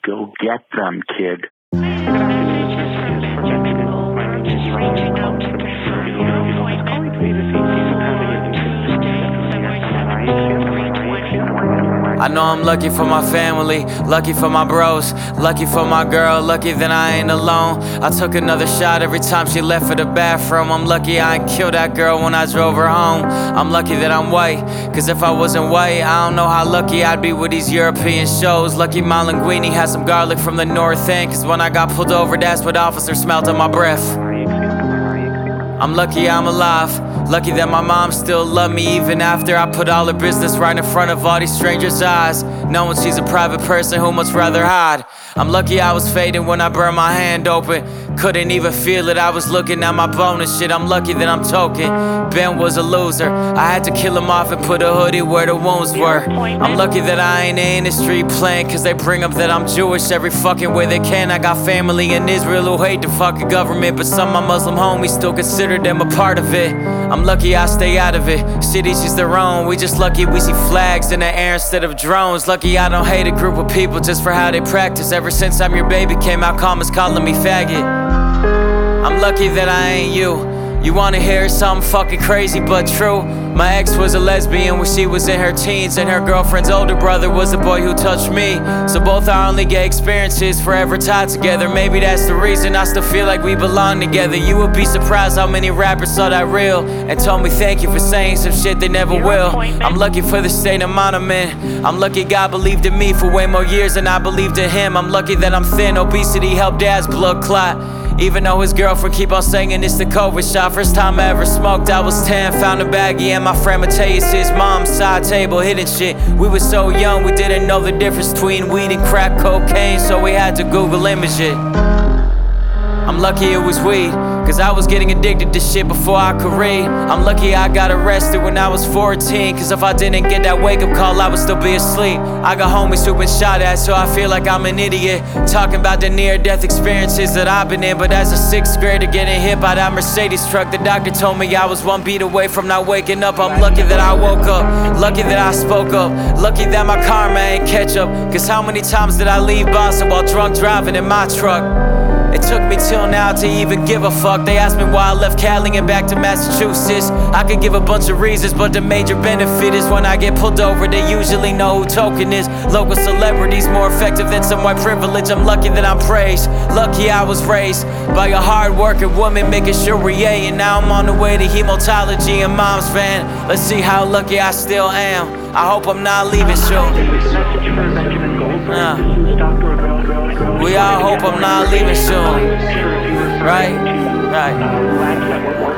Go get them, kid. I know I'm lucky for my family, lucky for my bros, lucky for my girl, lucky that I ain't alone. I took another shot every time she left for the bathroom. I'm lucky I ain't killed that girl when I drove her home. I'm lucky that I'm white, cause if I wasn't white, I don't know how lucky I'd be with these European shows. Lucky my linguine had some garlic from the north end, cause when I got pulled over, that's what officers smelled on my breath. I'm lucky I'm alive, lucky that my mom still loved me even after I put all her business right in front of all these strangers' eyes, knowing she's a private person who much rather hide. I'm lucky I was fading when I burned my hand open, couldn't even feel it, I was looking at my bone and shit. I'm lucky that I'm token, Ben was a loser, I had to kill him off and put a hoodie where the wounds were. I'm lucky that I ain't in the street playing, cause they bring up that I'm Jewish every fucking way they can. I got family in Israel who hate the fucking government, but some of my Muslim homies still consider them a part of it. I'm lucky I stay out of it, cities just their own, we just lucky we see flags in the air instead of drones. Lucky I don't hate a group of people just for how they practice. Ever since I'm Your Baby came out, comments calling me faggot. I'm lucky that I ain't you. You wanna hear something fucking crazy but true? My ex was a lesbian when she was in her teens, and her girlfriend's older brother was the boy who touched me. So both our only gay experiences forever tied together. Maybe that's the reason I still feel like we belong together. You would be surprised how many rappers saw that real and told me thank you for saying some shit they never will. I'm lucky for the state of mind I'm in. I'm lucky God believed in me for way more years than I believed in him. I'm lucky that I'm thin, obesity helped dad's blood clot, even though his girlfriend keep on saying it's the COVID shot. First time I ever smoked, I was 10, found a baggie and my friend Mateus' mom's side table hidden shit. We were so young, we didn't know the difference between weed and crack cocaine, so we had to Google image it. I'm lucky it was weed, cause I was getting addicted to shit before I could read. I'm lucky I got arrested when I was 14, cause if I didn't get that wake up call I would still be asleep. I got homies who been shot at, so I feel like I'm an idiot, talking about the near death experiences that I've been in. But as a 6th grader getting hit by that Mercedes truck, the doctor told me I was 1 beat away from not waking up. I'm lucky that I woke up, lucky that I spoke up, lucky that my karma ain't catch up. Cause how many times did I leave Boston while drunk driving in my truck? It took me till now to even give a fuck. They asked me why I left Cali and back to Massachusetts. I could give a bunch of reasons, but the major benefit is when I get pulled over, they usually know who token is. Local celebrities more effective than some white privilege. I'm lucky that I'm praised, lucky I was raised by a hard-working woman making sure we're yay. And now I'm on the way to hematology and mom's van. Let's see how lucky I still am. I hope I'm not leaving soon. We all hope I'm not leaving soon. Right? Right.